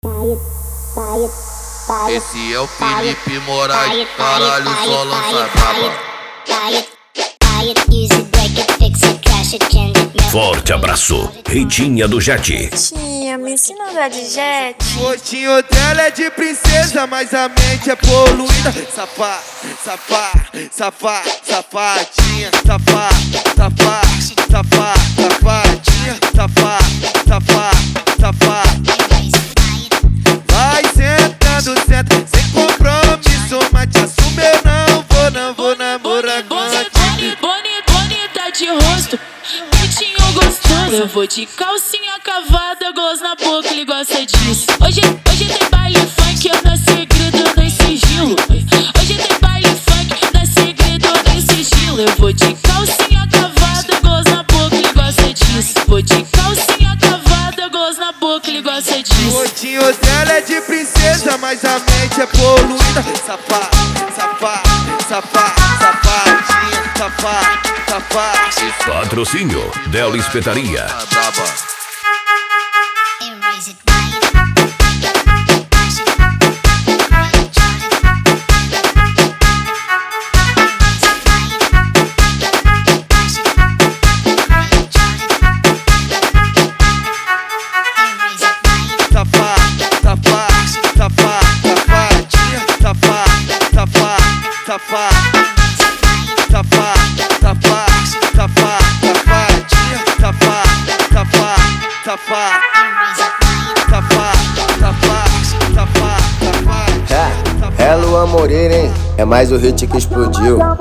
Esse é o Felipe Moraes, caralho, só lança braba. Forte abraço, Ritinha do Jet. Tia, me ensina a andar de jet. O rostinho dela é de princesa, mas a mente é poluída. Safá, safá, safá, safadinha. Safá, safá, safá, safadinha. Safá, safá, safá. Vai sentando, senta, sem compromisso, mas te assume, eu não vou namorar com a tia. Bonita de rosto, peitinho gostoso. Eu vou de calcinha cavada, gosto na boca, ele gosta disso. Hoje tem baile funk, eu dou segredo, nem sigilo. Hoje tem baile funk, dá segredo, nem sigilo. Eu vou de calcinha cavada, gosto na boca, ele gosta disso. Vou de calcinha cavada, gosto na boca, ele gosta O disso. rostinho dela é de princesa, mas a mente é poluída. Safá, safá, safá, safadinha. Safá, safá. Patrocínio Del Espetaria. Braba. Safá, safá, safá, safadinha. Safá, safá, safá. Safá, safá, safá, safadinha. Safá, safá, safá. Safá, safá, safá, safadinha. É Luan Moreira, hein? É mais o hit que explodiu.